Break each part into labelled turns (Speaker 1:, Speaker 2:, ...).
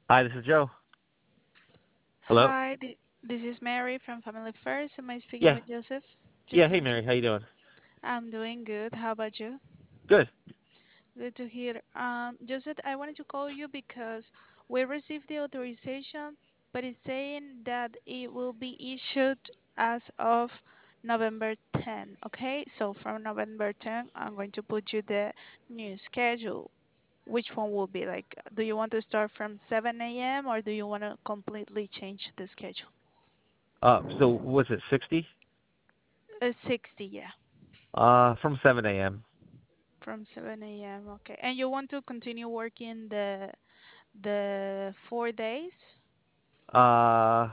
Speaker 1: Hi, this is Joe. Hello?
Speaker 2: Hi, this is Mary from Family First. Am I speaking
Speaker 1: Yeah.
Speaker 2: with Joseph?
Speaker 1: Yeah,
Speaker 2: Joseph?
Speaker 1: hey Mary, how you doing?
Speaker 2: I'm doing good. How about you?
Speaker 1: Good.
Speaker 2: Good to hear. Joseph, I wanted to call you because we received the authorization, but it's saying that it will be issued as of November 10. Okay, so from November 10, I'm going to put you the new schedule. Which one will be like? Do you want to start from 7 a.m. or do you want to completely change the schedule?
Speaker 1: So was it 60?
Speaker 2: 60, yeah.
Speaker 1: From 7 a.m.
Speaker 2: From 7 a.m. Okay. And you want to continue working the 4 days?
Speaker 1: Uh,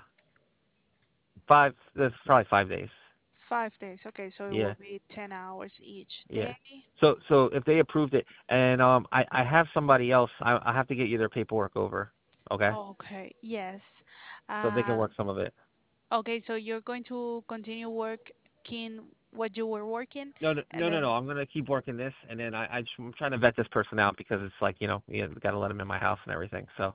Speaker 1: that's probably 5 days.
Speaker 2: 5 days. Okay, so it will
Speaker 1: Yeah,
Speaker 2: be 10 hours each
Speaker 1: yeah.
Speaker 2: day.
Speaker 1: So if they approved it, and I have somebody else, I have to get you their paperwork over, okay?
Speaker 2: Okay, yes.
Speaker 1: So they can
Speaker 2: Uh,
Speaker 1: work some of it.
Speaker 2: okay, so you're going to continue working what you were working,
Speaker 1: No, no,
Speaker 2: and
Speaker 1: no, no,
Speaker 2: then
Speaker 1: no. I'm gonna keep working this, and then I'm trying to vet this person out because it's like got to let him in my house and everything. So,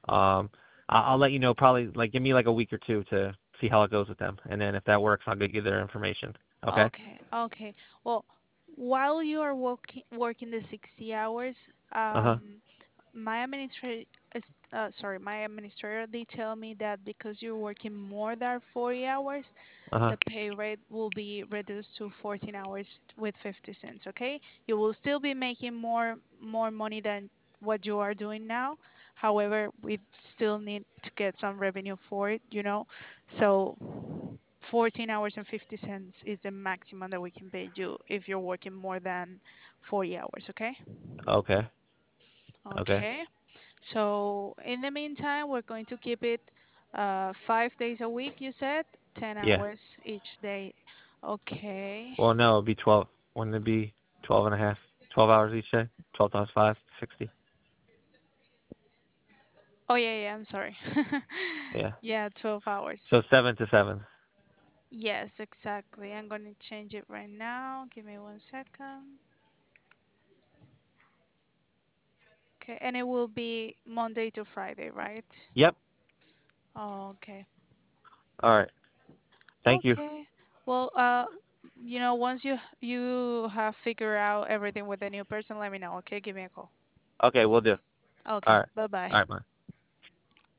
Speaker 1: I'll let you know probably like give me like a week or two to see how it goes with them, and then if that works, I'll get you their information. Okay.
Speaker 2: okay, okay. Well, while you are working the 60 hours,
Speaker 1: Uh huh.
Speaker 2: my administrator my administrator, they tell me that because you're working more than 40 hours,
Speaker 1: Uh huh.
Speaker 2: the pay rate will be reduced to 14 hours with 50 cents. Okay, you will still be making more money than what you are doing now. However, we still need to get some revenue for it, so 14 hours and 50 cents is the maximum that we can pay you if you're working more than 40 hours. Okay.
Speaker 1: Okay. Okay.
Speaker 2: Okay. So in the meantime, we're going to keep it 5 days a week, you said, 10
Speaker 1: Yeah.
Speaker 2: hours each day. Okay.
Speaker 1: Well, no, it'd be 12. Wouldn't it be 12 and a half? 12 hours each day. 12 times 5, 60.
Speaker 2: Oh, yeah, yeah, I'm sorry.
Speaker 1: Yeah.
Speaker 2: Yeah, 12 hours.
Speaker 1: So 7 to 7.
Speaker 2: Yes, exactly. I'm going to change it right now. Give me 1 second. Okay, and it will be Monday to Friday, right?
Speaker 1: Yep.
Speaker 2: Okay.
Speaker 1: All right. Thank you.
Speaker 2: Okay. Well, once you have figured out everything with the new person, let me know. Okay, give me a call.
Speaker 1: Okay, we'll do. All
Speaker 2: Okay.
Speaker 1: right.
Speaker 2: Bye bye.
Speaker 1: All right, bye.